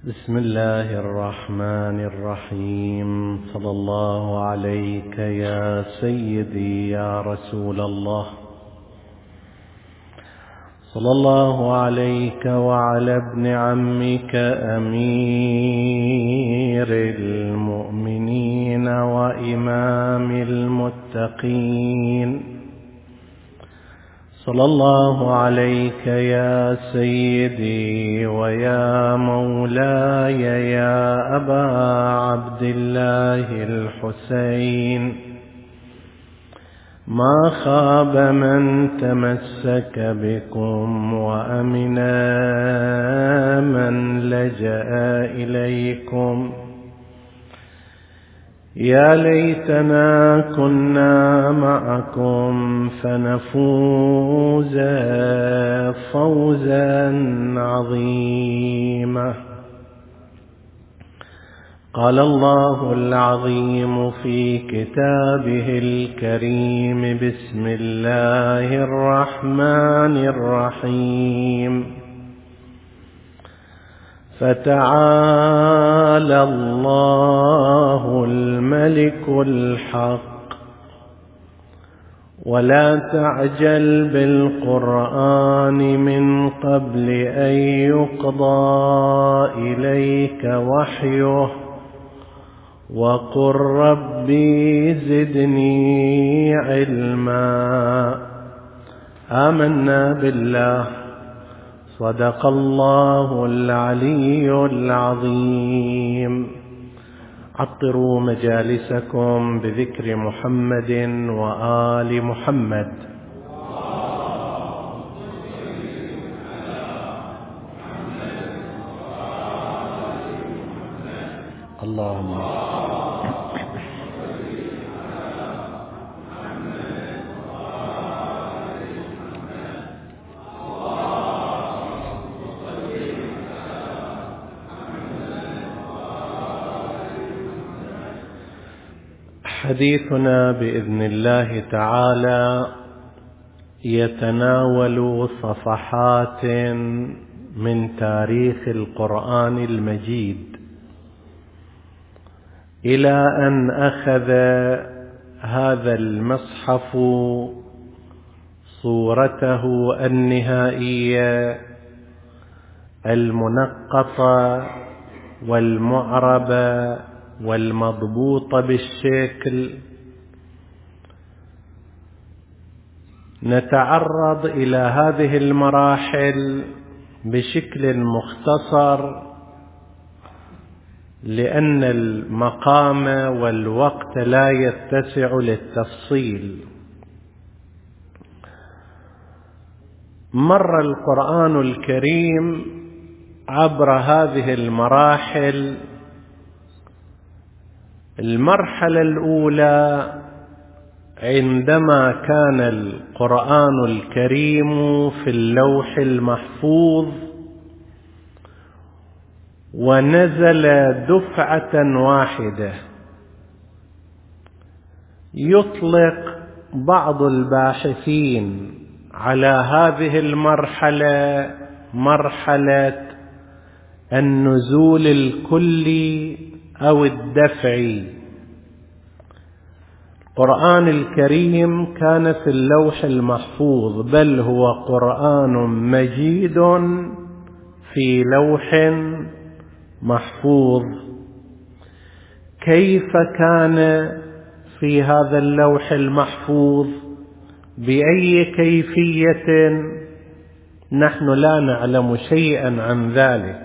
بسم الله الرحمن الرحيم. صلى الله عليك يا سيدي يا رسول الله، صلى الله عليك وعلى ابن عمك أمير المؤمنين وإمام المتقين، صلى الله عليك يا سيدي ويا مولاي يا أبا عبد الله الحسين. ما خاب من تمسك بكم وأمنا من لجأ إليكم. يا ليتنا كنا معكم فنفوز فوزا عظيما. قال الله العظيم في كتابه الكريم: بسم الله الرحمن الرحيم. فتعالى الله الملك الحق، ولا تعجل بالقرآن من قبل أن يقضى إليك وحيه، وقل ربي زدني علما. آمنا بالله، صدق الله العلي العظيم. عطروا مجالسكم بذكر محمد وآل محمد. اللهم حديثنا بإذن الله تعالى يتناول صفحات من تاريخ القرآن المجيد، إلى أن أخذ هذا المصحف صورته النهائية المنقطة والمعربة والمضبوطة بالشكل. نتعرض إلى هذه المراحل بشكل مختصر، لأن المقام والوقت لا يتسع للتفصيل. مر القرآن الكريم عبر هذه المراحل. المرحلة الأولى عندما كان القرآن الكريم في اللوح المحفوظ، ونزل دفعة واحدة. يطلق بعض الباحثين على هذه المرحلة مرحلة النزول الكلي أو الدفعي. القرآن الكريم كان في اللوح المحفوظ، بل هو قرآن مجيد في لوح محفوظ. كيف كان في هذا اللوح المحفوظ؟ بأي كيفية؟ نحن لا نعلم شيئا عن ذلك.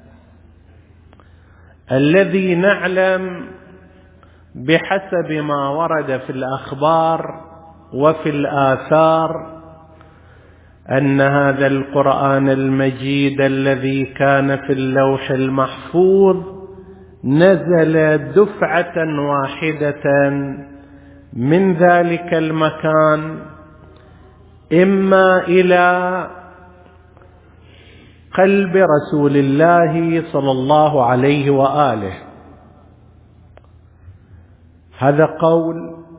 الذي نعلم بحسب ما ورد في الأخبار وفي الآثار أن هذا القرآن المجيد الذي كان في اللوح المحفوظ نزل دفعة واحدة من ذلك المكان، إما إلى قلب رسول الله صلى الله عليه وآله، هذا قول،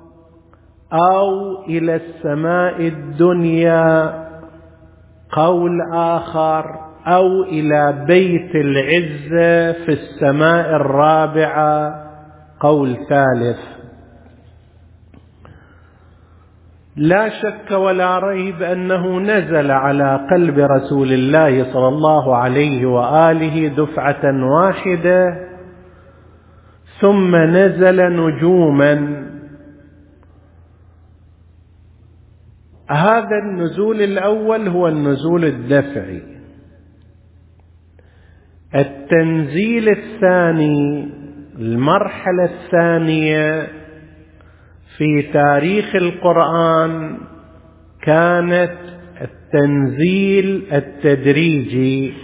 أو إلى السماء الدنيا قول آخر، أو إلى بيت العزة في السماء الرابعة قول ثالث. لا شك ولا ريب أنه نزل على قلب رسول الله صلى الله عليه وآله دفعة واحدة، ثم نزل نجوما. هذا النزول الأول هو النزول الدفعي. التنزيل الثاني، المرحلة الثانية في تاريخ القرآن، كانت التنزيل التدريجي.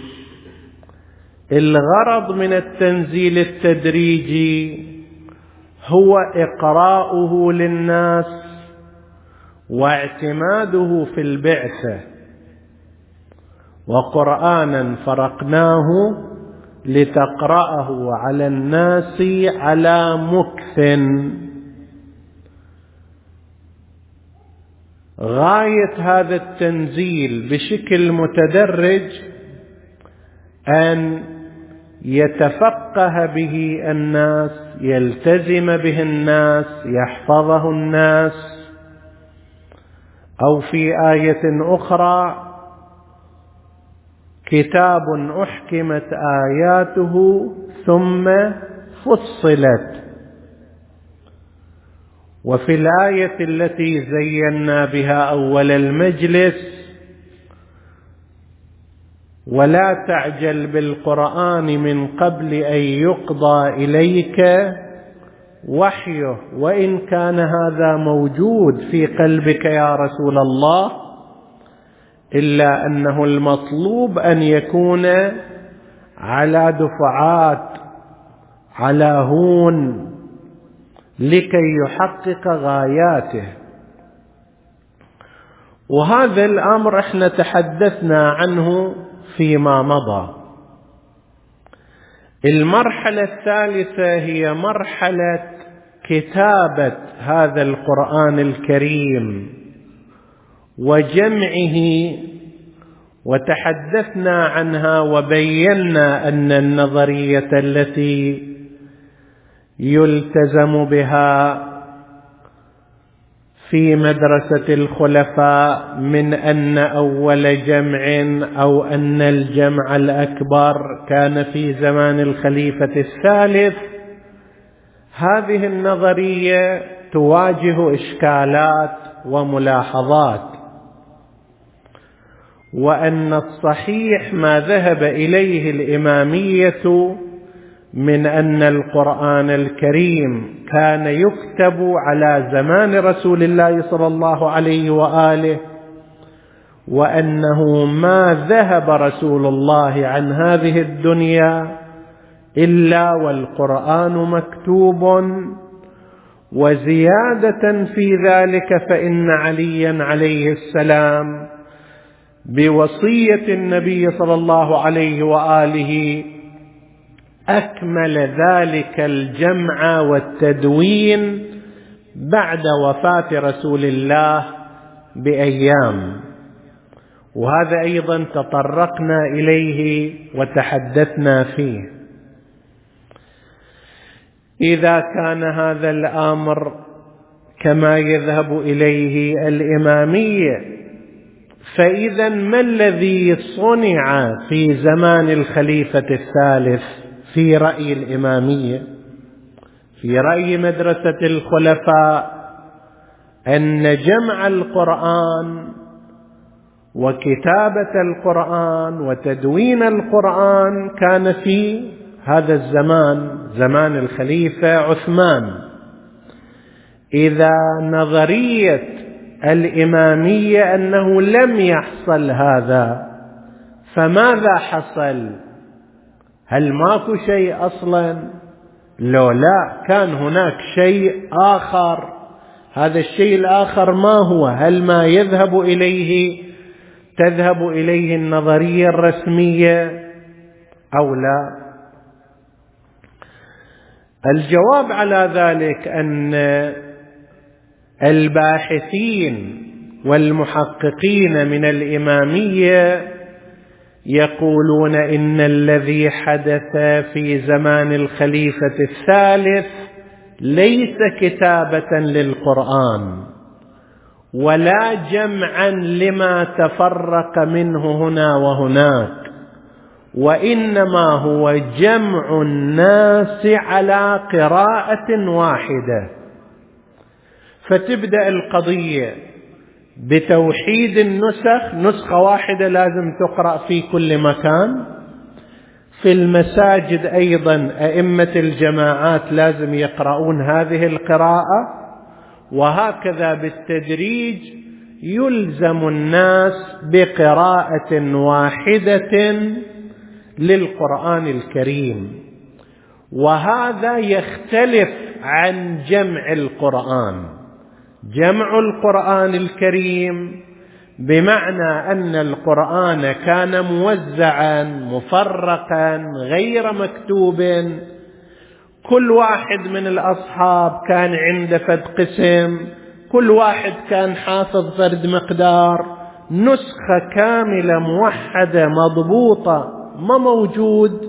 الغرض من التنزيل التدريجي هو إقراؤه للناس واعتماده في البعثة. وقرآنا فرقناه لتقرأه على الناس على مكث. غاية هذا التنزيل بشكل متدرج أن يتفقه به الناس، يلتزم به الناس، يحفظه الناس. أو في آية أخرى: كتاب أحكمت آياته ثم فصلت. وفي الآية التي زينا بها أول المجلس: ولا تعجل بالقرآن من قبل أن يقضى إليك وحيه، وإن كان هذا موجود في قلبك يا رسول الله، إلا أنه المطلوب أن يكون على دفعات، على هون، لكي يحقق غاياته. وهذا الأمر احنا تحدثنا عنه فيما مضى. المرحلة الثالثة هي مرحلة كتابة هذا القرآن الكريم وجمعه، وتحدثنا عنها وبينا أن النظرية التي يلتزم بها في مدرسة الخلفاء من أن أول جمع أو أن الجمع الأكبر كان في زمان الخليفة الثالث، هذه النظرية تواجه إشكالات وملاحظات، وأن الصحيح ما ذهب إليه الإمامية من أن القرآن الكريم كان يكتب على زمان رسول الله صلى الله عليه وآله، وأنه ما ذهب رسول الله عن هذه الدنيا إلا والقرآن مكتوب. وزيادة في ذلك فإن عليا عليه السلام بوصية النبي صلى الله عليه وآله أكمل ذلك الجمع والتدوين بعد وفاة رسول الله بأيام، وهذا أيضا تطرقنا إليه وتحدثنا فيه. إذا كان هذا الأمر كما يذهب إليه الإمامية، فإذا ما الذي صنع في زمان الخليفة الثالث في رأي الإمامية؟ في رأي مدرسة الخلفاء أن جمع القرآن وكتابة القرآن وتدوين القرآن كان في هذا الزمان، زمان الخليفة عثمان. إذا نظرية الإمامية أنه لم يحصل هذا، فماذا حصل؟ هل ماكو شيء أصلا؟ لو لا، كان هناك شيء آخر. هذا الشيء الآخر ما هو؟ هل ما يذهب إليه تذهب إليه النظرية الرسمية أو لا؟ الجواب على ذلك أن الباحثين والمحققين من الإمامية يقولون إن الذي حدث في زمان الخليفة الثالث ليس كتابة للقرآن ولا جمعا لما تفرق منه هنا وهناك، وإنما هو جمع الناس على قراءة واحدة. فتبدأ القضية بتوحيد النسخ، نسخة واحدة لازم تقرأ في كل مكان. في المساجد أيضا أئمة الجماعات لازم يقرؤون هذه القراءة، وهكذا بالتدريج يلزم الناس بقراءة واحدة للقرآن الكريم. وهذا يختلف عن جمع القرآن. جمع القرآن الكريم بمعنى أن القرآن كان موزعا مفرقا غير مكتوب، كل واحد من الأصحاب كان عنده فرد قسم، كل واحد كان حافظ فرد مقدار، نسخة كاملة موحدة مضبوطة ما موجود.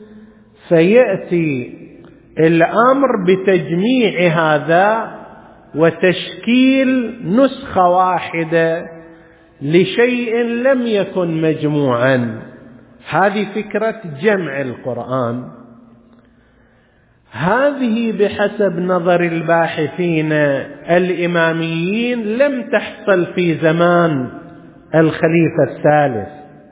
فيأتي الأمر بتجميع هذا وتشكيل نسخة واحدة لشيء لم يكن مجموعا. هذه فكرة جمع القرآن. هذه بحسب نظر الباحثين الإماميين لم تحصل في زمان الخليفة الثالث،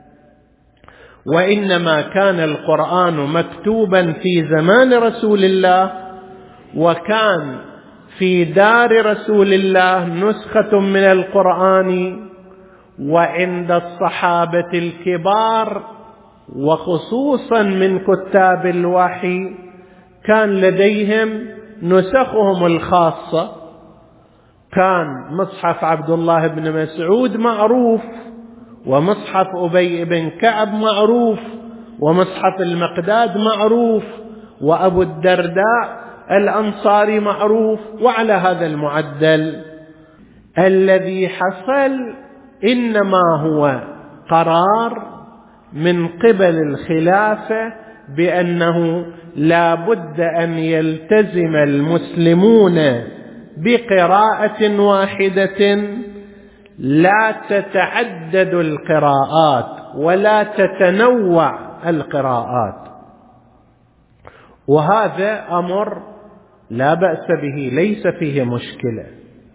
وإنما كان القرآن مكتوبا في زمان رسول الله، وكان في دار رسول الله نسخة من القرآن، وعند الصحابة الكبار وخصوصا من كتاب الوحي كان لديهم نسخهم الخاصة. كان مصحف عبد الله بن مسعود معروف، ومصحف أبي بن كعب معروف، ومصحف المقداد معروف، وأبو الدرداء الأنصاري معروف. وعلى هذا المعدل الذي حصل إنما هو قرار من قبل الخلافة بأنه لا بد أن يلتزم المسلمون بقراءة واحدة لا تتعدد القراءات ولا تتنوع القراءات. وهذا أمر لا بأس به، ليس فيه مشكلة.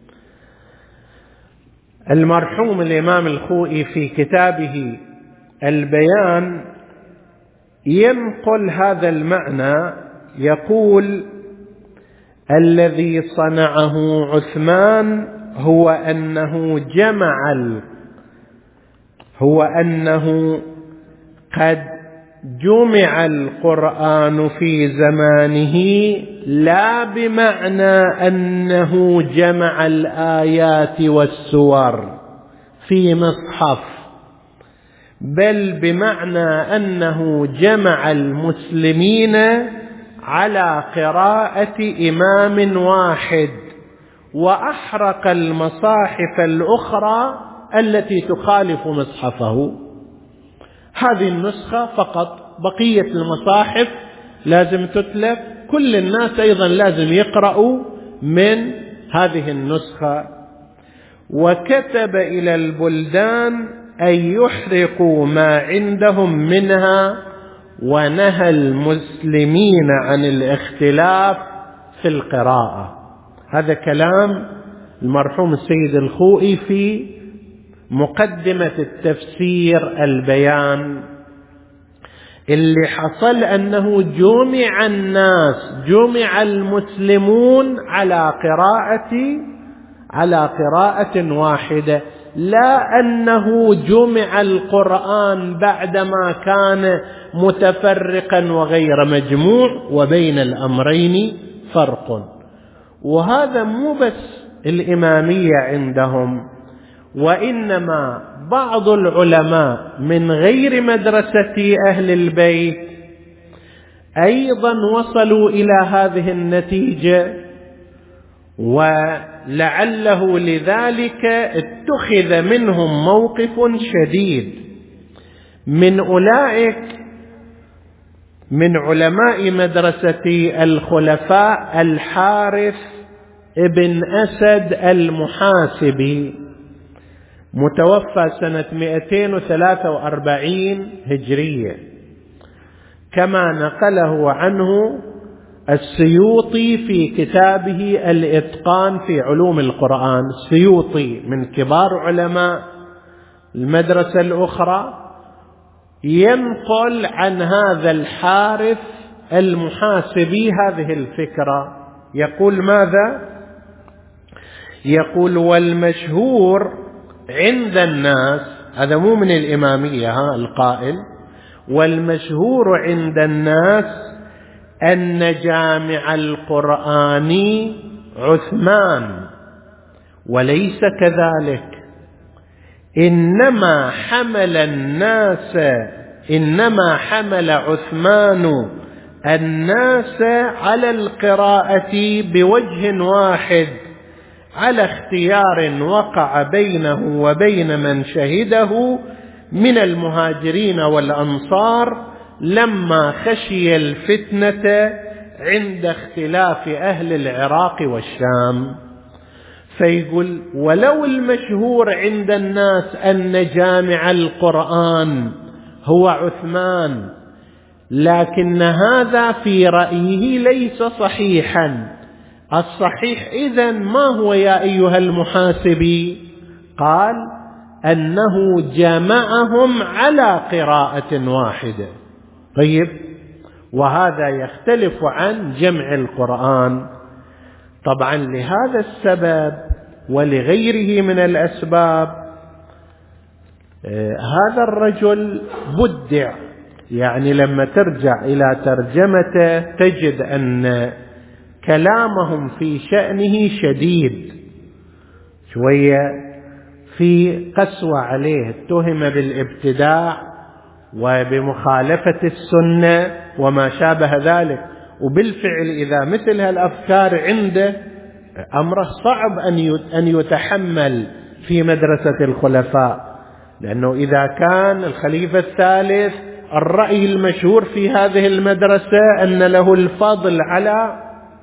المرحوم الإمام الخوئي في كتابه البيان ينقل هذا المعنى، يقول: الذي صنعه عثمان هو أنه قد جمع القرآن في زمانه، لا بمعنى أنه جمع الآيات والسور في مصحف، بل بمعنى أنه جمع المسلمين على قراءة إمام واحد، وأحرق المصاحف الأخرى التي تخالف مصحفه. هذه النسخة فقط، بقية المصاحف لازم تتلف، كل الناس أيضا لازم يقرأوا من هذه النسخة. وكتب إلى البلدان أن يحرقوا ما عندهم منها، ونهى المسلمين عن الاختلاف في القراءة. هذا كلام المرحوم السيد الخوئي في مقدمة التفسير البيان. اللي حصل أنه جمع المسلمون على قراءة واحدة، لا أنه جمع القرآن بعدما كان متفرقا وغير مجموع، وبين الأمرين فرق. وهذا مو بس الإمامية عندهم، وإنما بعض العلماء من غير مدرسة أهل البيت أيضا وصلوا إلى هذه النتيجة، ولعله لذلك اتخذ منهم موقف شديد. من أولئك من علماء مدرسة الخلفاء الحارث ابن أسد المحاسبي، متوفى سنة 243 هجرية، كما نقله عنه السيوطي في كتابه الإتقان في علوم القرآن. السيوطي من كبار علماء المدرسة الأخرى، ينقل عن هذا الحارث المحاسبي هذه الفكرة. يقول ماذا؟ يقول: والمشهور عند الناس، هذا مو من الإمامية القائل، والمشهور عند الناس أن جامع القرآن عثمان، وليس كذلك، إنما حمل عثمان الناس على القراءة بوجه واحد، على اختيار وقع بينه وبين من شهده من المهاجرين والأنصار لما خشي الفتنة عند اختلاف أهل العراق والشام. فيقول: ولو المشهور عند الناس أن جامع القرآن هو عثمان، لكن هذا في رأيه ليس صحيحا. الصحيح إذن ما هو يا أيها المحاسبي؟ قال: أنه جمعهم على قراءة واحدة. طيب، وهذا يختلف عن جمع القرآن. طبعا لهذا السبب ولغيره من الأسباب هذا الرجل بدع، يعني لما ترجع إلى ترجمته تجد أن كلامهم في شأنه شديد شوية، في قسوة عليه، اتهم بالابتداع وبمخالفة السنة وما شابه ذلك. وبالفعل إذا مثل هالأفكار عنده، أمره صعب أن يتحمل في مدرسة الخلفاء، لأنه إذا كان الخليفة الثالث الرأي المشهور في هذه المدرسة أن له الفضل على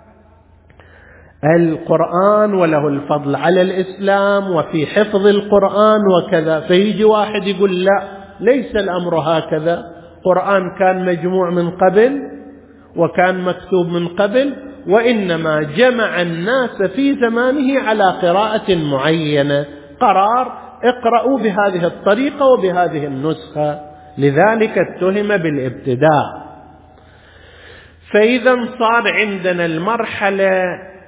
القرآن وله الفضل على الإسلام وفي حفظ القرآن وكذا، فيجي واحد يقول: لا، ليس الأمر هكذا، القرآن كان مجموع من قبل وكان مكتوب من قبل، وإنما جمع الناس في زمانه على قراءة معينة، قرار اقرأوا بهذه الطريقة وبهذه النسخة، لذلك اتهم بالابتداع. فإذا صار عندنا المرحلة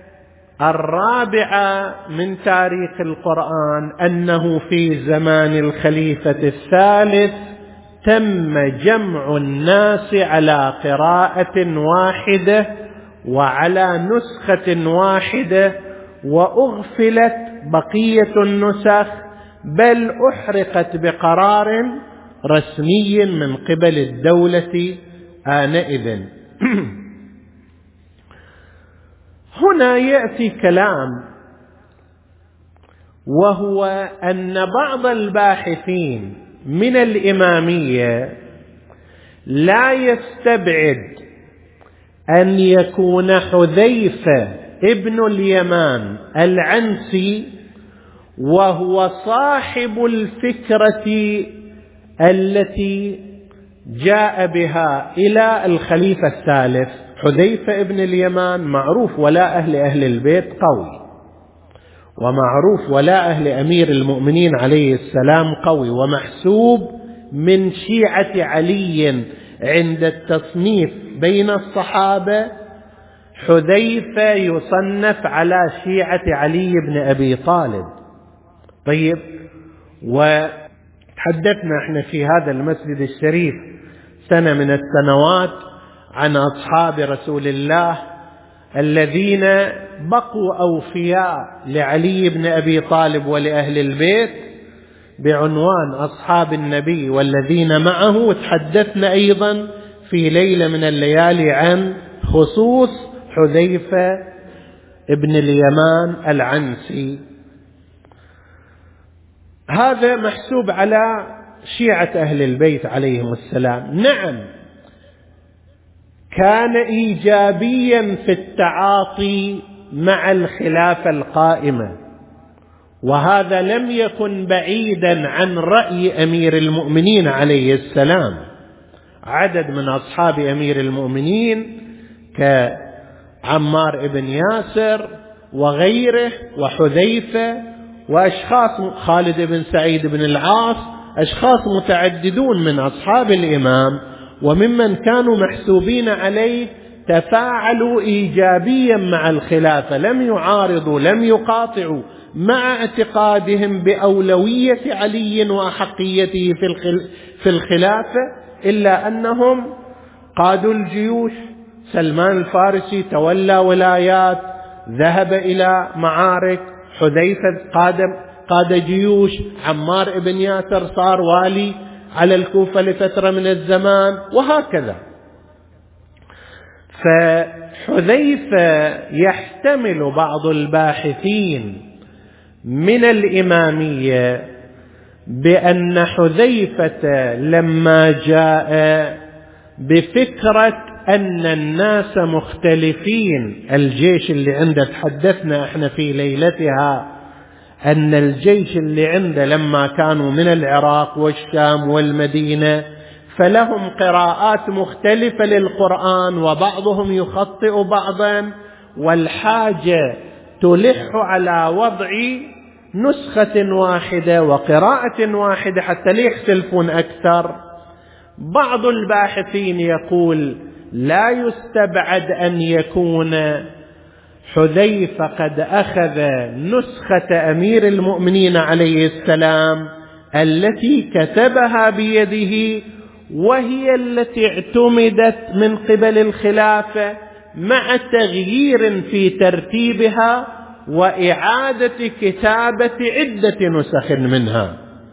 الرابعة من تاريخ القرآن أنه في زمان الخليفة الثالث تم جمع الناس على قراءة واحدة وعلى نسخة واحدة، وأغفلت بقية النسخ، بل أحرقت بقرار رسمي من قبل الدولة آنئذ. هنا يأتي كلام، وهو أن بعض الباحثين من الإمامية لا يستبعد أن يكون حذيفة ابن اليمان العنسي وهو صاحب الفكرة التي جاء بها إلى الخليفة الثالث. حذيفة ابن اليمان معروف ولا أهل البيت قوي، ومعروف ولا أهل أمير المؤمنين عليه السلام قوي، ومحسوب من شيعة علي عند التصنيف بين الصحابة. حذيفة يصنف على شيعة علي بن أبي طالب. طيب، وتحدثنا احنا في هذا المسجد الشريف سنة من السنوات عن أصحاب رسول الله الذين بقوا أوفياء لعلي بن أبي طالب ولأهل البيت بعنوان أصحاب النبي والذين معه. وتحدثنا أيضا في ليلة من الليالي عن خصوص حذيفة ابن اليمان العنسي. هذا محسوب على شيعة أهل البيت عليهم السلام نعم كان إيجابيا في التعاطي مع الخلافة القائمة، وهذا لم يكن بعيدا عن رأي أمير المؤمنين عليه السلام. عدد من أصحاب أمير المؤمنين كعمار بن ياسر وغيره وحذيفة وأشخاص خالد بن سعيد بن العاص، أشخاص متعددون من أصحاب الإمام وممن كانوا محسوبين عليه تفاعلوا إيجابيا مع الخلافة، لم يعارضوا لم يقاطعوا مع اعتقادهم بأولوية علي وأحقيته في الخلافة، إلا أنهم قادوا الجيوش. سلمان الفارسي تولى ولايات، ذهب إلى معارك، حذيفة قاد جيوش، عمار بن ياسر صار والي على الكوفة لفترة من الزمان، وهكذا. فحذيفة يحتمل بعض الباحثين من الإمامية بأن حذيفة لما جاء بفكرة أن الناس مختلفين، الجيش اللي عنده تحدثنا احنا في ليلتها أن الجيش اللي عنده لما كانوا من العراق والشام والمدينة فلهم قراءات مختلفة للقرآن وبعضهم يخطئ بعضا، والحاجة تلح على وضع نسخة واحدة وقراءة واحدة حتى لا يختلفون أكثر. بعض الباحثين يقول لا يستبعد أن يكون حذيفة قد أخذ نسخة أمير المؤمنين عليه السلام التي كتبها بيده، وهي التي اعتمدت من قبل الخلافة، مع تغيير في ترتيبها وإعادة كتابة عدة نسخ منها.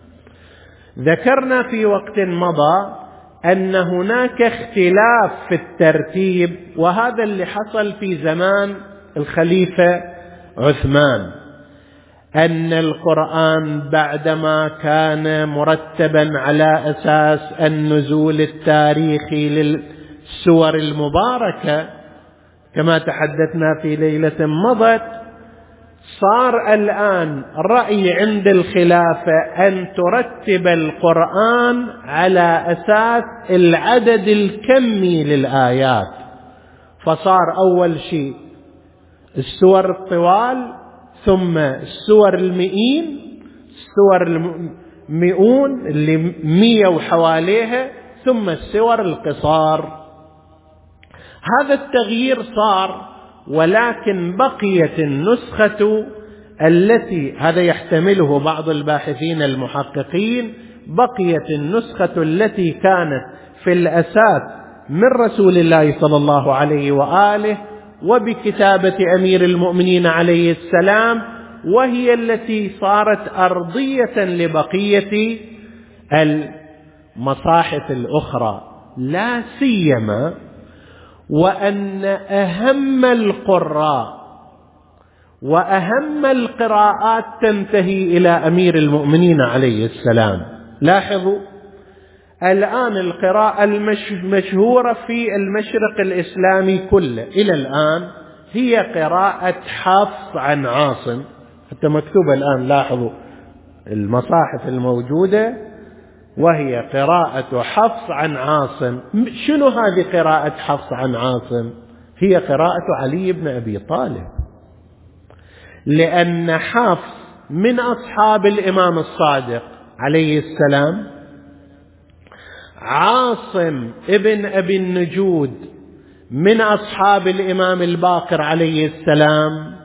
ذكرنا في وقت مضى أن هناك اختلاف في الترتيب، وهذا اللي حصل في زمان الخليفة عثمان، أن القرآن بعدما كان مرتبا على أساس النزول التاريخي للسور المباركة كما تحدثنا في ليلة مضت، صار الآن رأي عند الخلافة أن ترتب القرآن على أساس العدد الكمي للآيات، فصار أول شيء السور الطوال، ثم السور المئين، السور المئون اللي 100 وحواليها، ثم السور القصار. هذا التغيير صار، ولكن بقيت النسخة التي هذا يحتمله بعض الباحثين المحققين، بقيت النسخة التي كانت في الأساس من رسول الله صلى الله عليه وآله وبكتابة أمير المؤمنين عليه السلام، وهي التي صارت أرضية لبقية المصاحف الأخرى، لا سيما وأن أهم القراء وأهم القراءات تنتهي إلى أمير المؤمنين عليه السلام. لاحظوا الآن القراءة المشهورة في المشرق الإسلامي كله إلى الآن هي قراءة حفص عن عاصم، حتى مكتوبة الآن، لاحظوا المصاحف الموجودة، وهي قراءة حفص عن عاصم. شنو هذه قراءة حفص عن عاصم؟ هي قراءة علي بن أبي طالب، لأن حفص من أصحاب الإمام الصادق عليه السلام، عاصم ابن أبي النجود من أصحاب الإمام الباقر عليه السلام،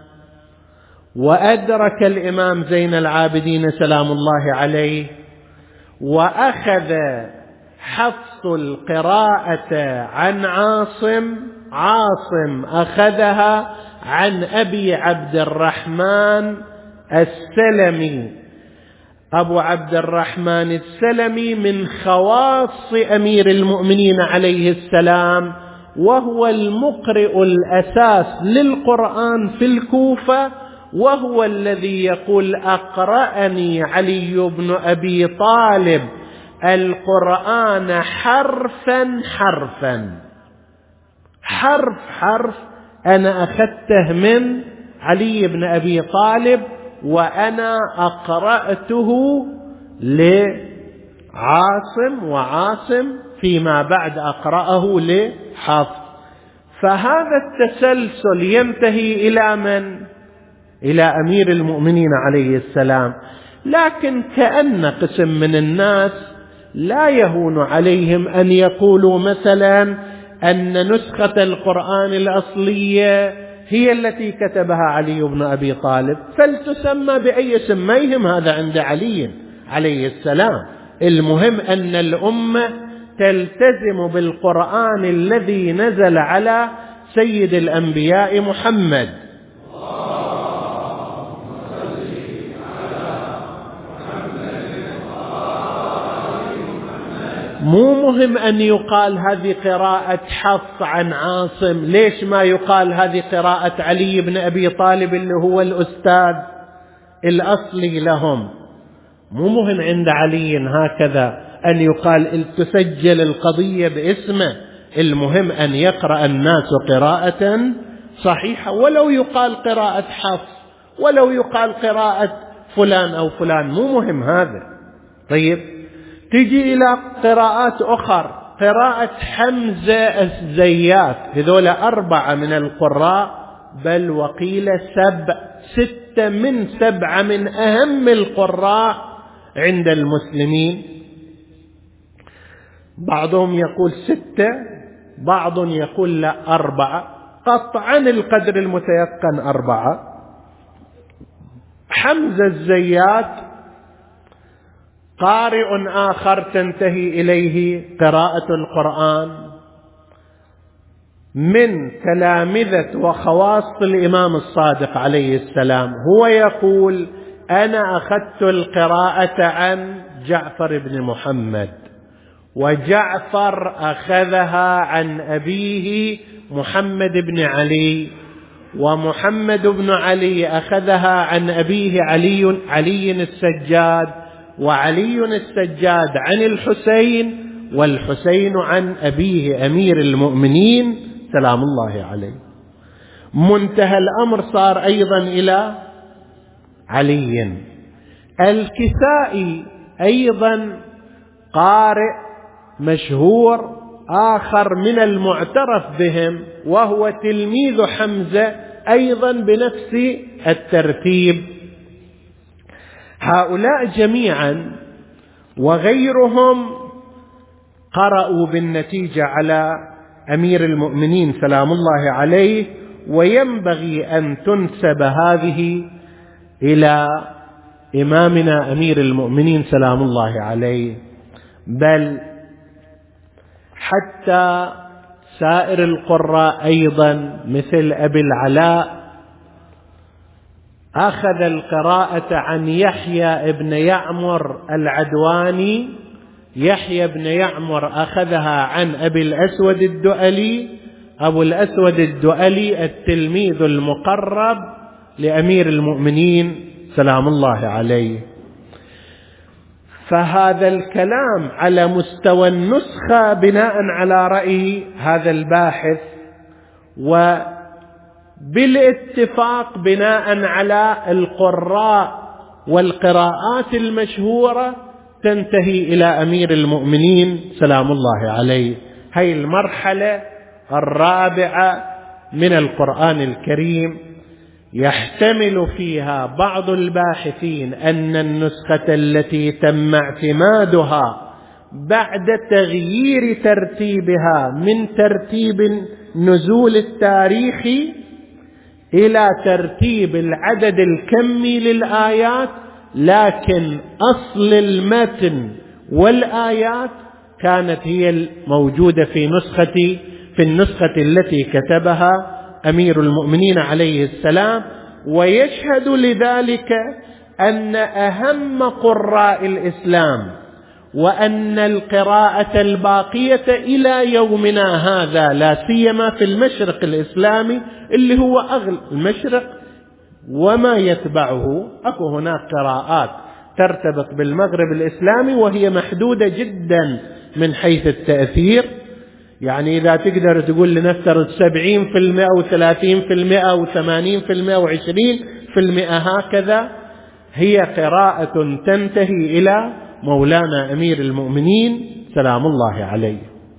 وأدرك الإمام زين العابدين سلام الله عليه، وأخذ حفص القراءة عن عاصم، عاصم أخذها عن أبي عبد الرحمن السلمي. أبو عبد الرحمن السلمي من خواص أمير المؤمنين عليه السلام، وهو المقرئ الأساس للقرآن في الكوفة، وهو الذي يقول أقرأني علي بن أبي طالب القرآن حرفا حرفا، حرف حرف، أنا أخذته من علي بن أبي طالب وأنا أقرأته لعاصم، وعاصم فيما بعد أقرأه لحفص. فهذا التسلسل ينتهي إلى من؟ إلى أمير المؤمنين عليه السلام. لكن كأن قسم من الناس لا يهون عليهم أن يقولوا مثلا أن نسخة القرآن الأصلية هي التي كتبها علي بن أبي طالب، فلتسمى بأي سميهم، هذا عند علي عليه السلام. المهم أن الأمة تلتزم بالقرآن الذي نزل على سيد الأنبياء محمد. مو مهم أن يقال هذه قراءة حفص عن عاصم، ليش ما يقال هذه قراءة علي بن أبي طالب اللي هو الأستاذ الأصلي لهم؟ مو مهم عند علي هكذا أن يقال تسجل القضية باسمه، المهم أن يقرأ الناس قراءة صحيحة، ولو يقال قراءة حفص، ولو يقال قراءة فلان أو فلان، مو مهم هذا. طيب تجي إلى قراءات أخرى، قراءة حمزة الزيات، هذول 4 من القراء، بل وقيل 6 من 7 من أهم القراء عند المسلمين. بعضهم يقول 6، بعض يقول لا 4، قطعا القدر المتيقن 4. حمزة الزيات قارئ آخر تنتهي إليه قراءة القرآن من تلامذة وخواص الإمام الصادق عليه السلام، هو يقول أنا أخذت القراءة عن جعفر بن محمد، وجعفر أخذها عن أبيه محمد بن علي، ومحمد بن علي أخذها عن أبيه علي السجاد، وعلي السجاد عن الحسين، والحسين عن أبيه أمير المؤمنين سلام الله عليه. منتهى الأمر صار أيضا إلى علي. الكسائي أيضا قارئ مشهور آخر من المعترف بهم، وهو تلميذ حمزة أيضا بنفس الترتيب. هؤلاء جميعا وغيرهم قرأوا بالنتيجة على أمير المؤمنين سلام الله عليه، وينبغي أن تنسب هذه إلى إمامنا أمير المؤمنين سلام الله عليه. بل حتى سائر القراء أيضا مثل أبي العلاء أخذ القراءة عن يحيى بن يعمر العدواني، يحيى بن يعمر أخذها عن أبي الأسود الدؤلي، أبو الأسود الدؤلي التلميذ المقرب لأمير المؤمنين سلام الله عليه. فهذا الكلام على مستوى النسخة بناء على رأي هذا الباحث، وبالاتفاق بناء على القراء والقراءات المشهورة، تنتهي إلى أمير المؤمنين سلام الله عليه. هي المرحلة الرابعة من القرآن الكريم، يحتمل فيها بعض الباحثين أن النسخة التي تم اعتمادها بعد تغيير ترتيبها من ترتيب نزول التاريخي إلى ترتيب العدد الكمي للآيات، لكن أصل المتن والآيات كانت هي الموجودة في النسخة التي كتبها أمير المؤمنين عليه السلام. ويشهد لذلك أن أهم قراء الإسلام وأن القراءة الباقية إلى يومنا هذا، لا سيما في المشرق الإسلامي اللي هو المشرق وما يتبعه، أكو هناك قراءات ترتبط بالمغرب الإسلامي، وهي محدودة جدا من حيث التأثير. يعني إذا تقدر تقول لنفترض 70% أو 30% أو 80% أو 20% هكذا، هي قراءة تنتهي إلى مولانا أمير المؤمنين سلام الله عليه.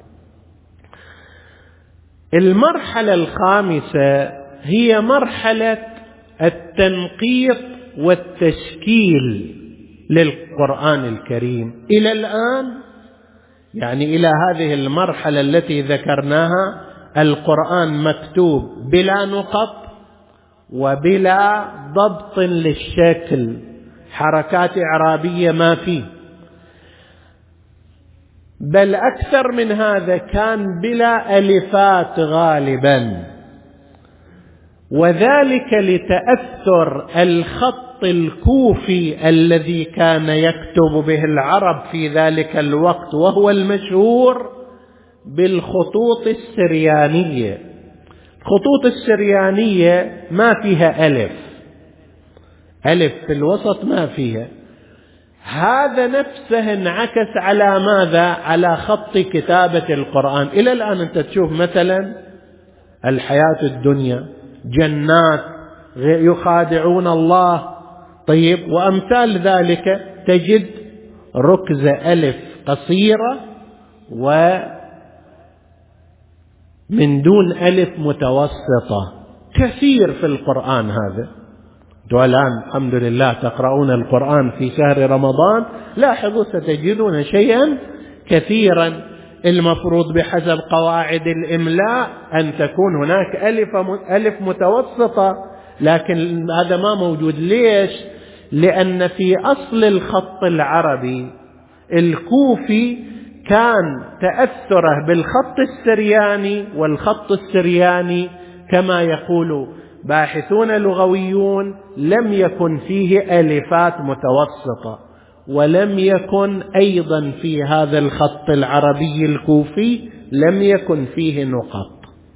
المرحلة الخامسة هي مرحلة التنقيط والتشكيل للقرآن الكريم. إلى الآن يعني إلى هذه المرحلة التي ذكرناها القرآن مكتوب بلا نقط وبلا ضبط للشكل، حركات إعرابية ما فيه، بل أكثر من هذا كان بلا ألفات غالبا، وذلك لتأثر الخط الكوفي الذي كان يكتب به العرب في ذلك الوقت، وهو المشهور بالخطوط السريانية. الخطوط السريانية ما فيها ألف في الوسط ما فيها. هذا نفسه انعكس على ماذا؟ على خط كتابة القرآن. إلى الآن أنت تشوف مثلا الحياة الدنيا، جنات، يخادعون الله، طيب، وأمثال ذلك، تجد ركز ألف قصيرة ومن دون ألف متوسطة، كثير في القرآن هذا. والآن الحمد لله تقرؤون القرآن في شهر رمضان، لاحظوا ستجدون شيئا كثيرا. المفروض بحسب قواعد الإملاء أن تكون هناك ألف متوسطة، لكن هذا ما موجود. ليش؟ لأن في أصل الخط العربي الكوفي كان تأثره بالخط السرياني، والخط السرياني كما يقول باحثون لغويون لم يكن فيه ألفات متوسطة، ولم يكن أيضا في هذا الخط العربي الكوفي لم يكن فيه نقط.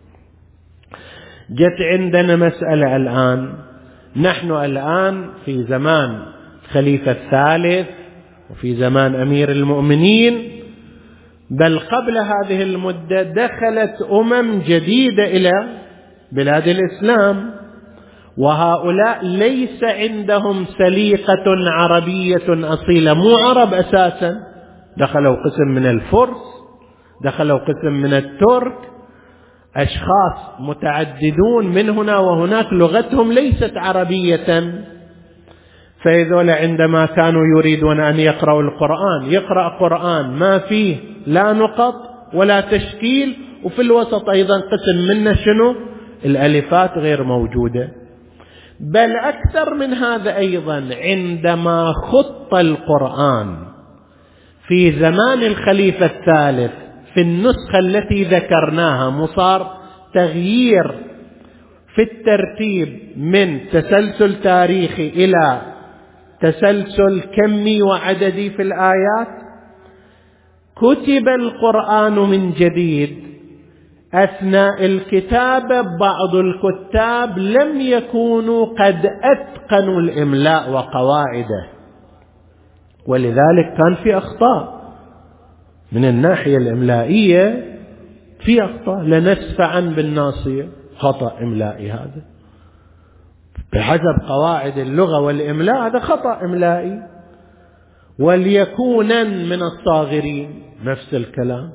جت عندنا مسألة الآن، نحن الآن في زمان الخليفة الثالث وفي زمان أمير المؤمنين، بل قبل هذه المدة دخلت جديدة إلى بلاد الإسلام، وهؤلاء ليس عندهم سليقة عربية أصيلة، مو عرب أساسا، دخلوا قسم من الفرس، دخلوا قسم من الترك، أشخاص متعددون من هنا وهناك، لغتهم ليست عربية. فإذول عندما كانوا يريدون أن يقرأوا القرآن، يقرأ قرآن ما فيه لا نقط ولا تشكيل، وفي الوسط أيضا قسم منه شنو؟ الألفات غير موجودة. بل أكثر من هذا أيضا، عندما خط القرآن في زمان الخليفة الثالث في النسخة التي ذكرناها، مصار تغيير في الترتيب من تسلسل تاريخي إلى تسلسل كمي وعددي في الآيات. كتب القرآن من جديد. أثناء الكتابة بعض الكتاب لم يكونوا قد أتقنوا الإملاء وقواعده، ولذلك كان في أخطاء من الناحية الإملائية، في أخطاء. لنسفعا بالناصية، خطأ إملائي هذا بحسب قواعد اللغة والإملاء، هذا خطأ إملائي. وليكونا من الصاغرين، نفس الكلام.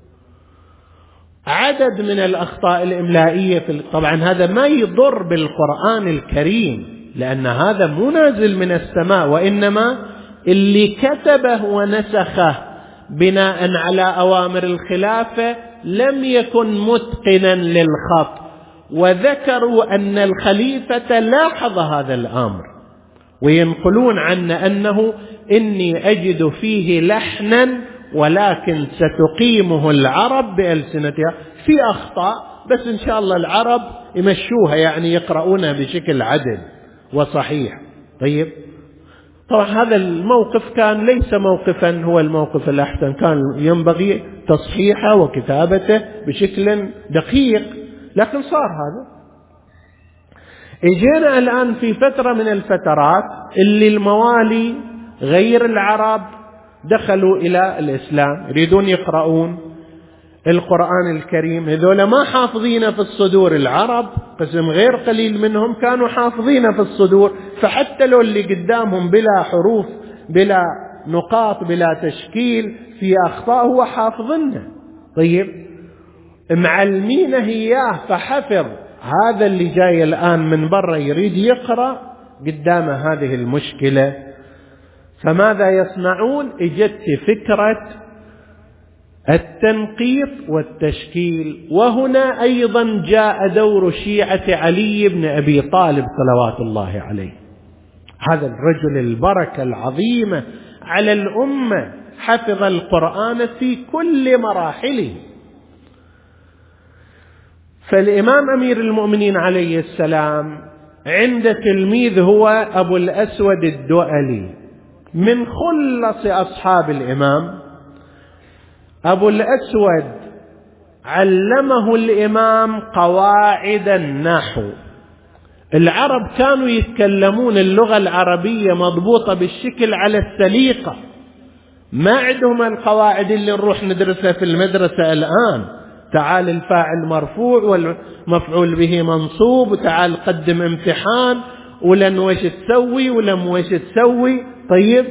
عدد من الأخطاء الإملائية طبعا هذا ما يضر بالقرآن الكريم، لأن هذا مو نازل من السماء، وإنما اللي كتبه ونسخه بناء على أوامر الخلافة لم يكن متقنا للخط، وذكروا أن الخليفة لاحظ هذا الأمر، وينقلون عنا أنه إني أجد فيه لحنا ولكن ستقيمه العرب بألسنتها. في أخطاء، بس إن شاء الله العرب يمشوها، يعني يقرؤونها بشكل عدل وصحيح. طيب، طبعا هذا الموقف كان ليس موقفا هو الموقف الأحسن، كان ينبغي تصحيحه وكتابته بشكل دقيق، لكن صار هذا. اجينا الآن في فترة من الفترات اللي الموالي غير العرب دخلوا إلى الإسلام يريدون يقرؤون القرآن الكريم، هذول ما حافظين في الصدور. العرب قسم غير قليل منهم كانوا حافظين في الصدور، فحتى لو اللي قدامهم بلا حروف بلا نقاط بلا تشكيل في أخطاء هو حافظنه. طيب معلمينه إياه فحفظ. هذا اللي جاي الآن من برا يريد يقرأ قدام هذه المشكلة، فماذا يصنعون؟ اجت فكرة التنقيط والتشكيل. وهنا أيضا جاء دور شيعة علي بن أبي طالب صلوات الله عليه، هذا الرجل البركة العظيمة على الأمة، حفظ القرآن في كل مراحله. فالإمام أمير المؤمنين عليه السلام عند تلميذ هو أبو الأسود الدؤلي من خلص أصحاب الإمام. أبو الأسود علمه الإمام قواعد النحو. العرب كانوا يتكلمون اللغة العربية مضبوطة بالشكل على السليقة، ما عندهم القواعد اللي نروح ندرسها في المدرسة الآن، تعال الفاعل مرفوع والمفعول به منصوب وتعال قدم امتحان ولن وش تسوي ولم وش تسوي. طيب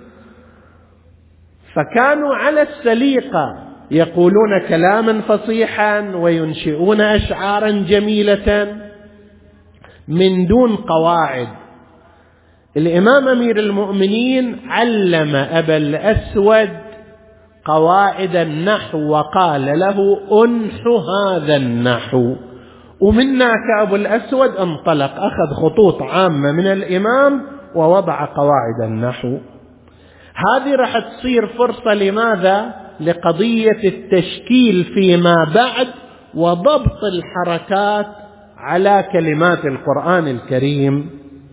فكانوا على السليقة يقولون كلاما فصيحا وينشئون أشعارا جميلة من دون قواعد. الإمام أمير المؤمنين علم أبا الأسود قواعد النحو وقال له أنح هذا النحو، ومنك أبو الأسود انطلق أخذ خطوط عامة من الإمام ووضع قواعد النحو. هذه راح تصير فرصة لماذا؟ لقضية التشكيل فيما بعد وضبط الحركات على كلمات القرآن الكريم.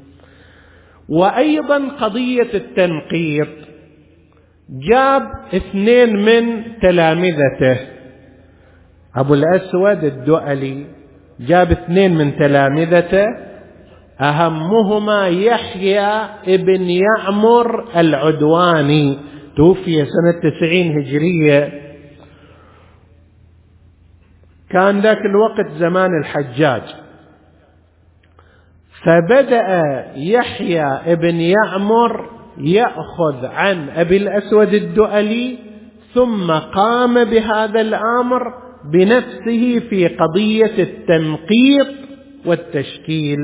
وأيضا قضية التنقيط، جاب 2 من تلامذته، أبو الأسود الدؤلي جاب 2 من تلامذته، أهمهما يحيى ابن يعمر العدواني، توفي سنة 90 هجرية، كان ذاك الوقت زمان الحجاج. فبدأ يحيى ابن يعمر يأخذ عن أبي الأسود الدؤلي، ثم قام بهذا الأمر بنفسه في قضية التنقيط والتشكيل.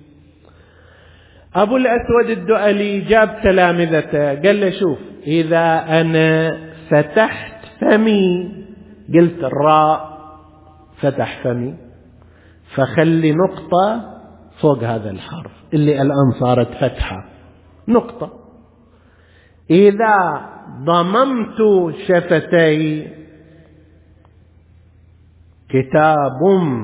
أبو الأسود الدؤلي جاب تلامذته قال له شوف، إذا أنا فتحت فمي قلت الراء فتح فمي، فخلي نقطة فوق هذا الحرف اللي الآن صارت فتحة نقطة. إذا ضممت شفتي كتاب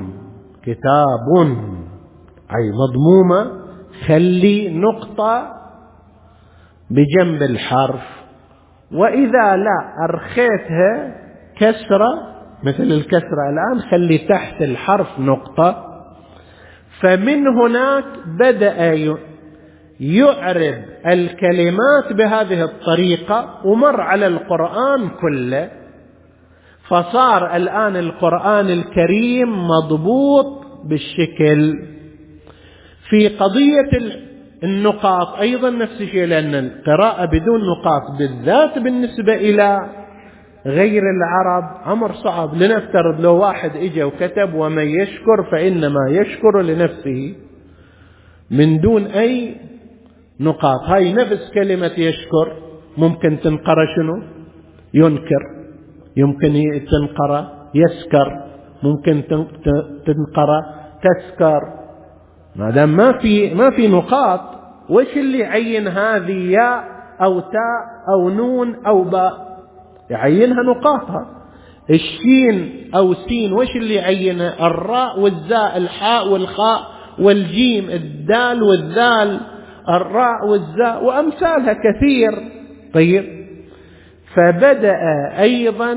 أي مضمومة، خلي نقطة بجنب الحرف. وإذا لا أرخيتها كسرة مثل الكسرة الآن، خلي تحت الحرف نقطة. فمن هناك بدأ يعرب الكلمات بهذه الطريقة ومر على القرآن كله، فصار الآن القرآن الكريم مضبوط بالشكل. في قضية النقاط أيضا نفس الشيء، لأن القراءة بدون نقاط بالذات بالنسبة إلى غير العرب أمر صعب. لنفترض لو واحد إجا وكتب ومن يشكر فإنما يشكر لنفسه من دون أي نقاط، هاي نفس كلمة يشكر ممكن تنقرأ شنو؟ ينكر، يمكن تنقرأ يسكر، ممكن تنقرأ تسكر. ما دام ما في نقاط، وش اللي يعين هذه ياء أو تاء أو نون أو باء؟ يعينها نقاطها. الشين أو سين وش اللي يعينها؟ الراء والزاء، الحاء والخاء والجيم، الدال والذال، الراء والزاء وأمثالها كثير. طيب فبدأ أيضا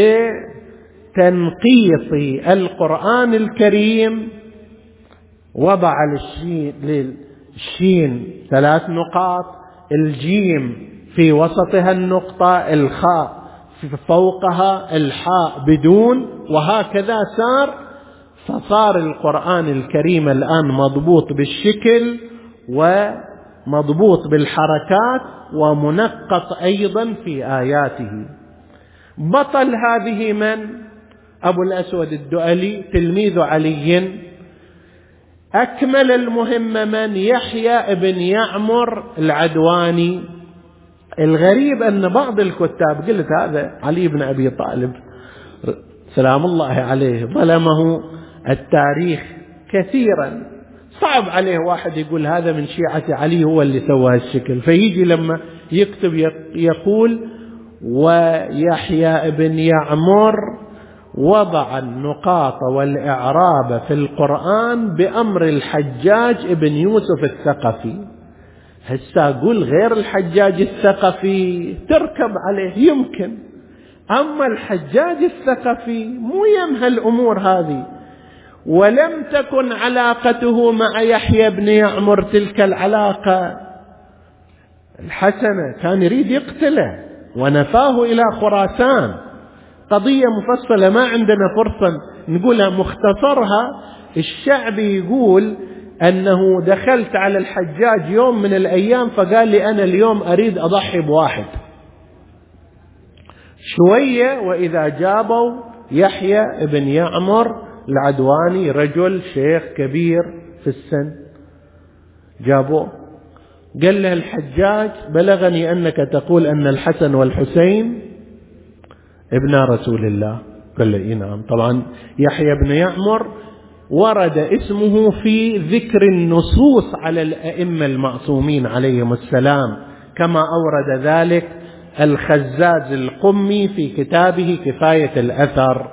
بتنقيط القرآن الكريم، وضع للشين 3 نقاط، الجيم في وسطها النقطة، الخاء فوقها الحاء بدون، وهكذا سار. فصار القرآن الكريم الآن مضبوط بالشكل ومضبوط بالحركات ومنقط أيضا في آياته. بطل هذه من؟ أبو الأسود الدؤلي تلميذ علي. أكمل المهمة من؟ يحيى بن يعمر العدواني. الغريب أن بعض الكتاب، قلت هذا علي بن أبي طالب سلام الله عليه ظلمه التاريخ كثيرا، صعب عليه واحد يقول هذا من شيعة علي هو اللي سوى هالشكل، فيجي لما يكتب يقول ويحيى بن يعمر وضع النقاط والإعراب في القرآن بأمر الحجاج بن يوسف الثقفي. هسا أقول غير الحجاج الثقفي تركب عليه يمكن، أما الحجاج الثقفي مو يمها الأمور هذه. ولم تكن علاقته مع يحيى بن يعمر تلك العلاقة الحسنة، كان يريد يقتله ونفاه إلى خراسان. قضية مفصلة ما عندنا فرصة نقولها، مختصرها الشعبي يقول أنه دخلت على الحجاج يوم من الأيام فقال لي أنا اليوم أريد أضحي بواحد. شوية وإذا جابوا يحيى بن يعمر العدواني، رجل شيخ كبير في السن، جابوه قال له الحجاج بلغني أنك تقول أن الحسن والحسين ابن رسول الله. قال له إيه نعم. طبعا يحيى بن يعمر ورد اسمه في ذكر النصوص على الأئمة المعصومين عليهم السلام، كما أورد ذلك الخزاز القمي في كتابه كفاية الأثر،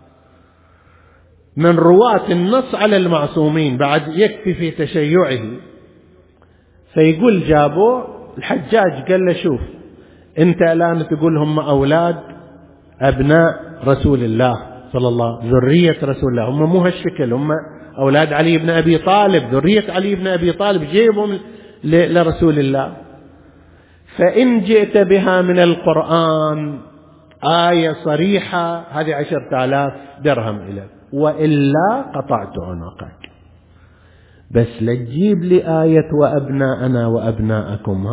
من رواة النص على المعصومين بعد يكفي في تشيعه. فيقول جابوه الحجاج قال له شوف انت الآن تقول هم أولاد أبناء رسول الله صلى الله، ذرية رسول الله، هم مو هالشكل، هم أولاد علي بن أبي طالب، ذرية علي بن أبي طالب جيبهم لرسول الله. فإن جئت بها من القرآن آية صريحة هذه 10,000 درهم إليك، وإلا قطعت عنقك. بس لا تجيب لي آية وأبناءنا وأبناءكم.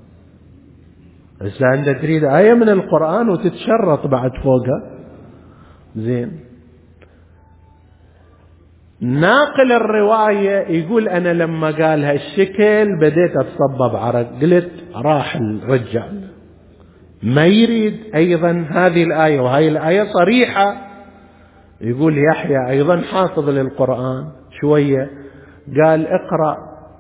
إذا أنت تريد آية من القرآن وتتشرط بعد فوقها زين. ناقل الرواية يقول أنا لما قال هالشكل بديت أتصبب عرق، قلت راح الرجال ما يريد أيضا هذه الآية، وهذه الآية صريحة. يقول يحيى أيضا حافظ للقرآن شوية، قال اقرأ،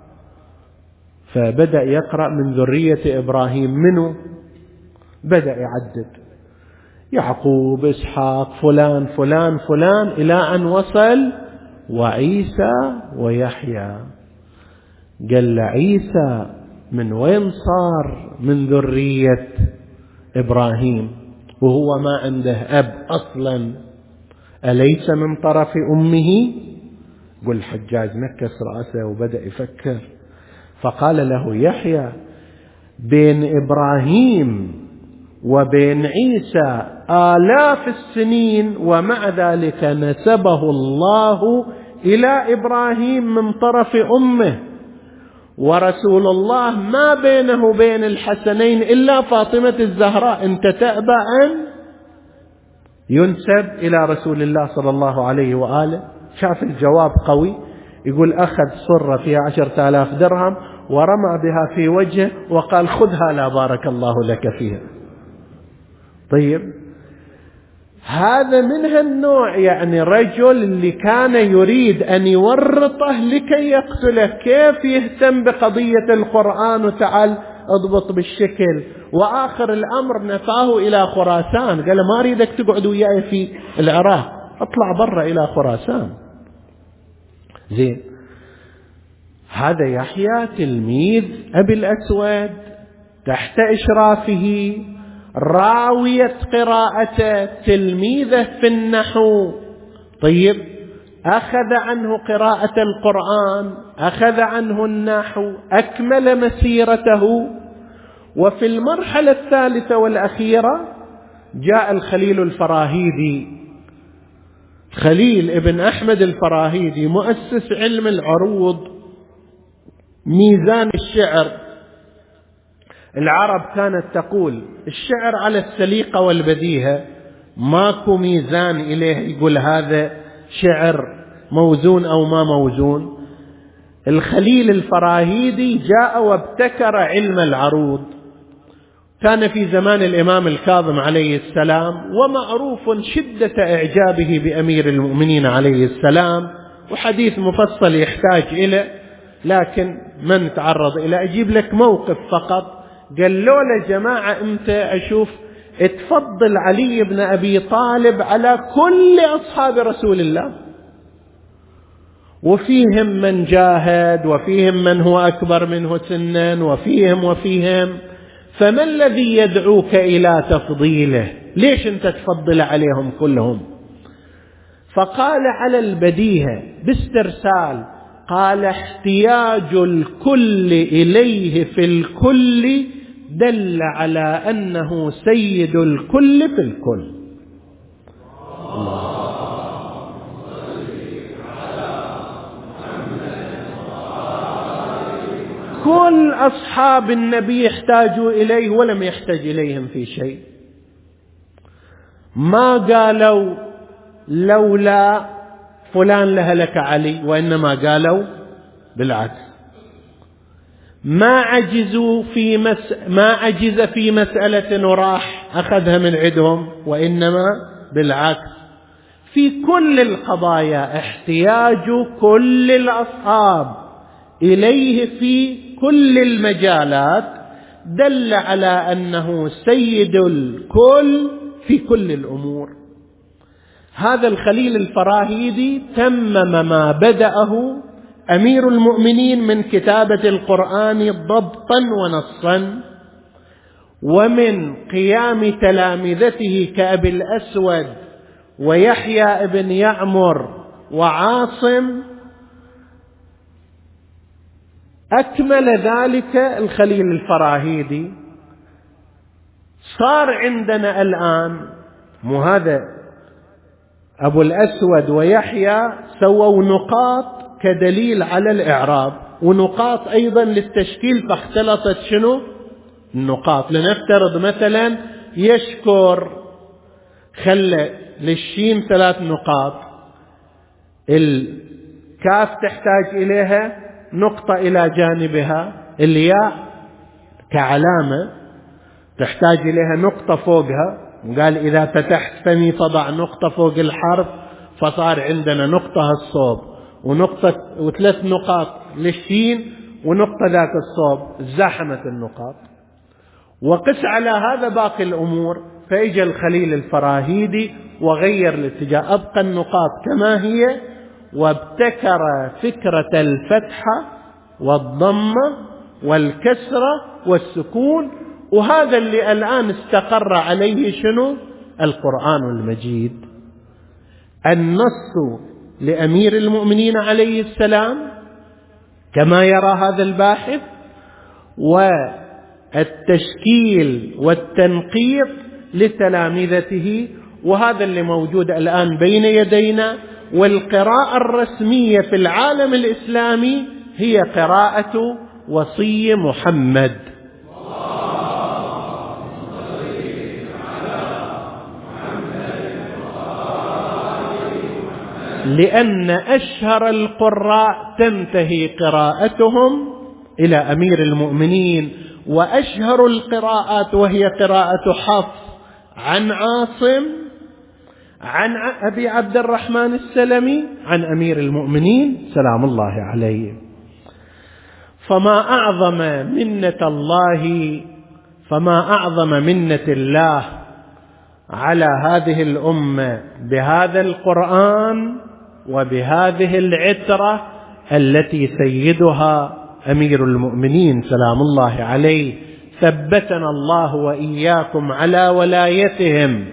فبدأ يقرأ من ذرية إبراهيم، منه بدأ يعدد يعقوب إسحاق فلان فلان فلان إلى أن وصل وعيسى ويحيى. قال عيسى من وين صار؟ من ذرية إبراهيم وهو ما عنده أب أصلا، أليس من طرف أمه؟ قل الحجاج نكس رأسه وبدأ يفكر، فقال له يحيى بين إبراهيم وبين عيسى آلاف السنين، ومع ذلك نسبه الله إلى إبراهيم من طرف أمه، ورسول الله ما بينه وبين الحسنين إلا فاطمة الزهراء، أنت تأبى أن ينسب إلى رسول الله صلى الله عليه وآله. شاف الجواب قوي، يقول أخذ صرة فيها 10,000 درهم ورمى بها في وجهه وقال خذها لا بارك الله لك فيها. طيب هذا من هالنوع، يعني رجل اللي كان يريد أن يورطه لكي يقتله، كيف يهتم بقضية القرآن وتعال اضبط بالشكل، وآخر الأمر نفاه إلى خراسان، قال ما أريدك تقعد وياي في العراق، اطلع برا إلى خراسان. زين، هذا يحيى تلميذ أبي الأسود تحت إشرافه، راوية قراءته، تلميذه في النحو. طيب أخذ عنه قراءة القرآن، أخذ عنه النحو، أكمل مسيرته، وفي المرحلة الثالثة والأخيرة جاء الخليل الفراهيدي، خليل ابن أحمد الفراهيدي، مؤسس علم العروض، ميزان الشعر. العرب كانت تقول الشعر على السليقة والبديهة، ماكو ميزان إليه يقول هذا شعر موزون أو ما موزون. الخليل الفراهيدي جاء وابتكر علم العروض، كان في زمان الإمام الكاظم عليه السلام، ومعروف شدة إعجابه بأمير المؤمنين عليه السلام، وحديث مفصل يحتاج إلى، لكن من تعرض إلى أجيب لك موقف فقط. قال له جماعة أنت أشوف تفضل علي بن أبي طالب على كل أصحاب رسول الله، وفيهم من جاهد وفيهم من هو أكبر منه سنا وفيهم، فما الذي يدعوك إلى تفضيله؟ ليش أنت تفضل عليهم كلهم؟ فقال على البديهة باسترسال، قال احتياج الكل إليه في الكل دل على أنه سيد الكل في الكل. كل أصحاب النبي احتاجوا إليه ولم يحتاج إليهم في شيء. ما قالوا لولا فلان لهلك علي، وإنما قالوا بالعكس. ما عجز في مسألة وراح أخذها من عندهم، وإنما بالعكس. في كل القضايا احتياج كل الأصحاب إليه في كل المجالات دل على أنه سيد الكل في كل الأمور. هذا الخليل الفراهيدي تمم ما بدأه أمير المؤمنين من كتابة القرآن ضبطا ونصا، ومن قيام تلامذته كأبي الأسود ويحيى بن يعمر وعاصم. أكمل ذلك الخليل الفراهيدي. صار عندنا الآن هذا أبو الأسود ويحيى سووا نقاط كدليل على الإعراب، ونقاط أيضا للتشكيل، فاختلطت شنو النقاط. لنفترض مثلا يشكر، خلى للشين 3 نقاط، الكاف تحتاج إليها نقطة إلى جانبها، الياء كعلامة تحتاج إليها نقطة فوقها، قال إذا فتحت فمي فضع نقطة فوق الحرف، فصار عندنا نقطة الصوب ونقطة و3 نقاط للشين ونقطة ذات الصوب، زحمت النقاط. وقس على هذا باقي الأمور. فإجا الخليل الفراهيدي وغير الاتجاه، أبقى النقاط كما هي، وابتكر فكرة الفتحة والضمة والكسرة والسكون، وهذا اللي الآن استقر عليه شنو القرآن المجيد. النص لأمير المؤمنين عليه السلام كما يرى هذا الباحث، والتشكيل والتنقيط لتلامذته، وهذا اللي موجود الآن بين يدينا. والقراءة الرسمية في العالم الإسلامي هي قراءة وصي محمد. لأن أشهر القراء تنتهي قراءتهم إلى أمير المؤمنين، وأشهر القراءات وهي قراءة حفص عن عاصم عن أبي عبد الرحمن السلمي عن أمير المؤمنين سلام الله عليه. فما أعظم منة الله على هذه الأمة بهذا القرآن وبهذه العترة التي سيدها أمير المؤمنين سلام الله عليه. ثبتنا الله وإياكم على ولايتهم،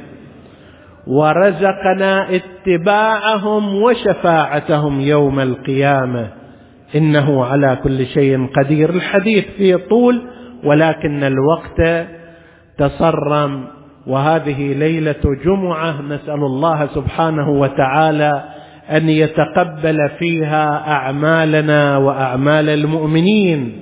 ورزقنا اتباعهم وشفاعتهم يوم القيامة، إنه على كل شيء قدير. الحديث فيه طول، ولكن الوقت تصرم، وهذه ليلة جمعة نسأل الله سبحانه وتعالى أن يتقبل فيها أعمالنا وأعمال المؤمنين،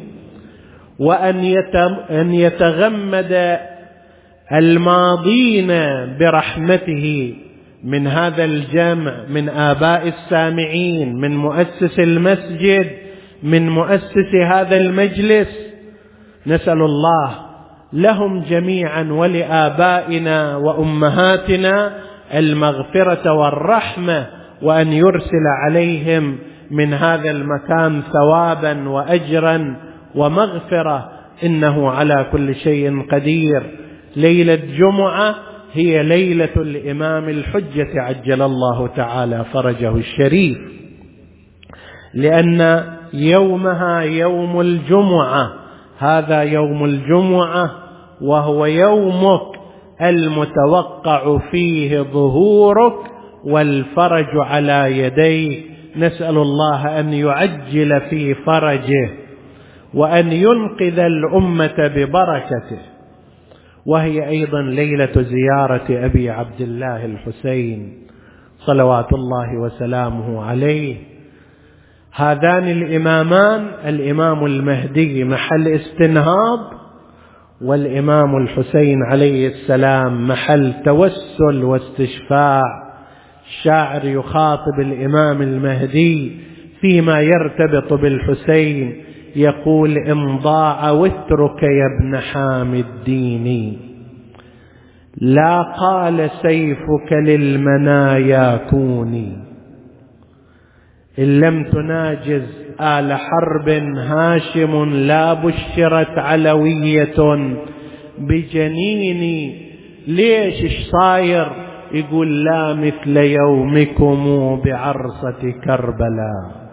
وأن يتغمد الماضين برحمته من هذا الجمع، من آباء السامعين، من مؤسس المسجد، من مؤسس هذا المجلس. نسأل الله لهم جميعا ولآبائنا وأمهاتنا المغفرة والرحمة، وأن يرسل عليهم من هذا المكان ثوابا وأجرا ومغفرة، إنه على كل شيء قدير. ليلة جمعة هي ليلة الإمام الحجة عجل الله تعالى فرجه الشريف، لأن يومها يوم الجمعة، هذا يوم الجمعة وهو يومك المتوقع فيه ظهورك والفرج على يديك. نسأل الله أن يعجل في فرجه وأن ينقذ الأمة ببركته. وهي أيضا ليلة زيارة أبي عبد الله الحسين صلوات الله وسلامه عليه. هذان الإمامان، الإمام المهدي محل استنهاض، والإمام الحسين عليه السلام محل توسل واستشفاع. الشاعر يخاطب الإمام المهدي فيما يرتبط بالحسين، يقول: إن ضاع وترك يا ابن حامي الدين، لا قال سيفك للمنايا كوني، إن لم تناجز آل حرب هاشم، لا بشرت علوية بجنيني. ليش؟ إيش صاير؟ يقول: لا مثل يومكم بعرصة كربلاء.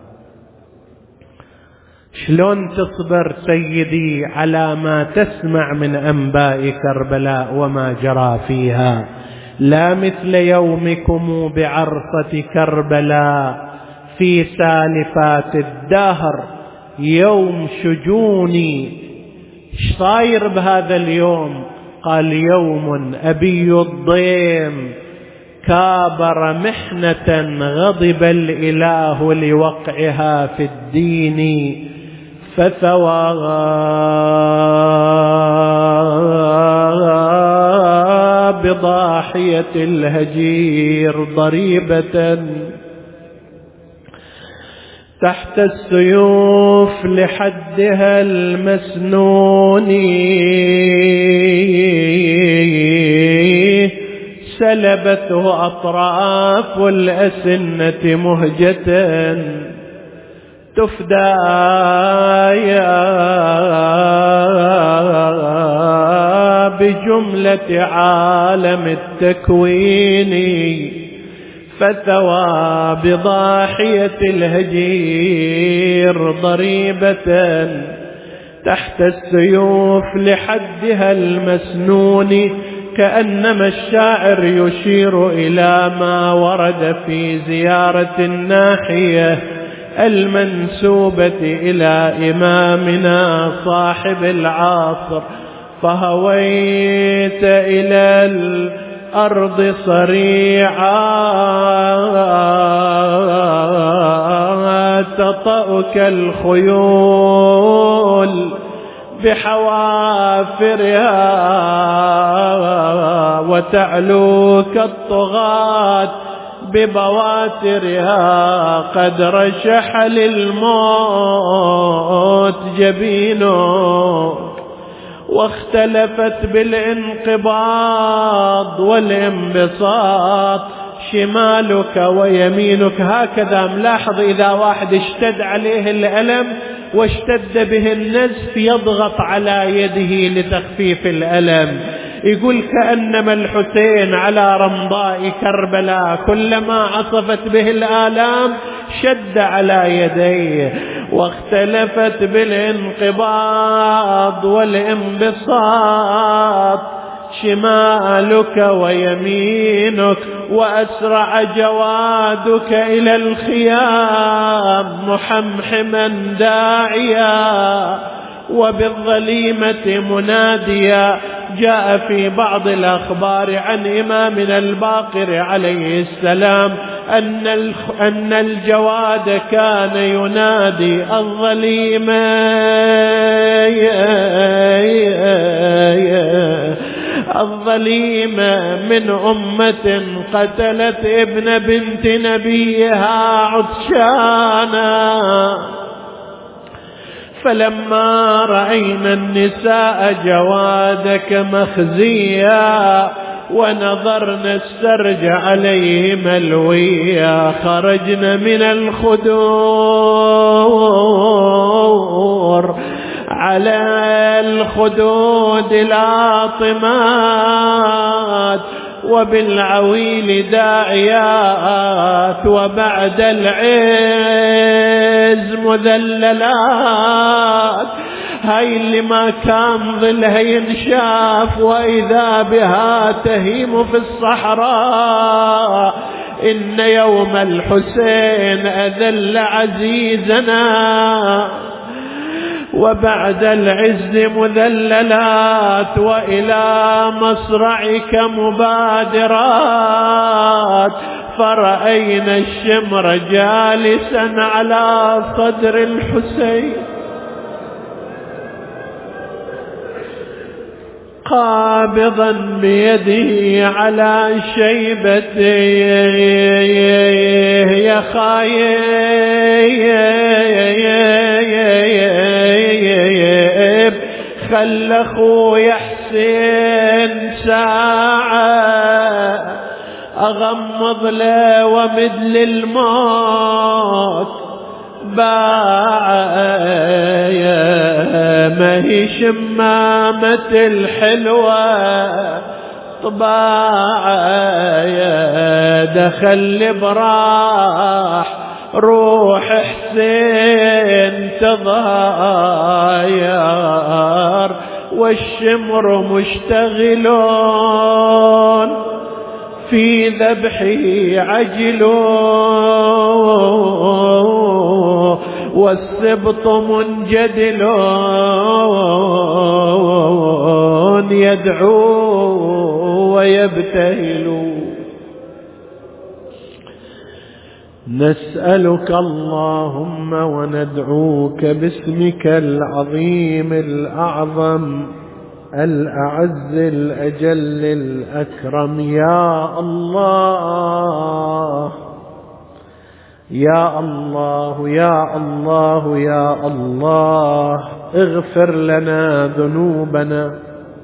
شلون تصبر سيدي على ما تسمع من أنباء كربلاء وما جرى فيها؟ لا مثل يومكم بعرصة كربلاء، في سالفات الدهر يوم شجوني. ايش صاير بهذا اليوم؟ قال: يوم أبي الضيم كابر محنة، غضب الإله لوقعها في الدين، فثواها بضاحية الهجير ضريبة تحت السيوف لحدها المسنون، سلبته أطراف الأسنة مهجة، تفدى بجملة عالم التكوين، فثوى بضاحية الهجير ضريبة تحت السيوف لحدها المسنون. كأنما الشاعر يشير إلى ما ورد في زيارة الناحية المنسوبة إلى إمامنا صاحب العصر: فهويت إلى الأرض صريعا، تطأك الخيول بحوافرها، وتعلوك الطغاة ببواترها، قد رشح للموت جبينك، واختلفت بالانقباض والانبساط شمالك ويمينك. هكذا ملاحظ إذا واحد اشتد عليه الألم واشتد به النزف يضغط على يده لتخفيف الألم. يقول: كأنما الحسين على رمضاء كربلاء كلما عصفت به الآلام شد على يديه، واختلفت بالانقباض والانبساط شمالك ويمينك، وأسرع جوادك إلى الخيام محمحما داعيا، وبالظليمة مناديا. جاء في بعض الأخبار عن إمامنا الباقر عليه السلام أن الجواد كان ينادي الظليمة الظليمة من أمة قتلت ابن بنت نبيها عطشانا. فلما رأينا النساء جوادك مخزيا ونظرنا السرج عليه ملويا خرجنا من الخدور على الخدود لاطمات وبالعويل داعيات وبعد العز مذللات. هاي اللي ما كان ظلها ينشاف وإذا بها تهيم في الصحراء. إن يوم الحسين أذل عزيزنا وبعد العز مذللات وإلى مصرعك مبادرات. فرأينا الشمر جالسا على صدر الحسين قابضا بيده على شيبته. يا خايب خل أخوي حسين ساعة أغمض له ومثل الموت باع. ما هي شمامة الحلوة طباع. دخل براح روح حسين تضاير والشمر مشتغلون في ذبحه عجلون والسبط منجدلون يدعو ويبتهل. نسألك اللهم وندعوك باسمك العظيم الأعظم الأعز الأجل الأكرم. يا الله يا الله يا الله يا الله اغفر لنا ذنوبنا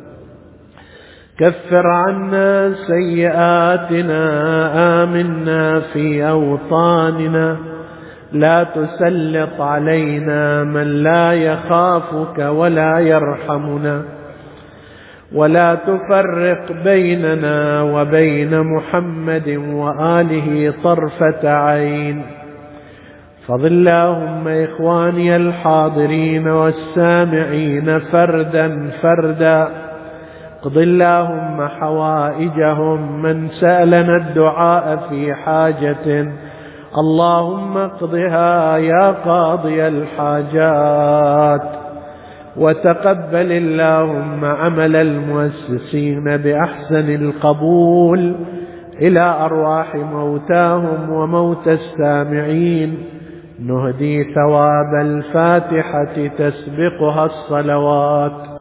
كفر عنا سيئاتنا آمنا في أوطاننا لا تسلط علينا من لا يخافك ولا يرحمنا ولا تفرق بيننا وبين محمد وآله طرفة عين. فضل اللهم إخواني الحاضرين والسامعين فردا فردا. اقض اللهم حوائجهم من سألنا الدعاء في حاجة اللهم اقضها يا قاضي الحاجات. وتقبل اللهم عمل المؤسسين بأحسن القبول إلى أرواح موتاهم وموتى السامعين. نهدي ثواب الفاتحة تسبقها الصلوات.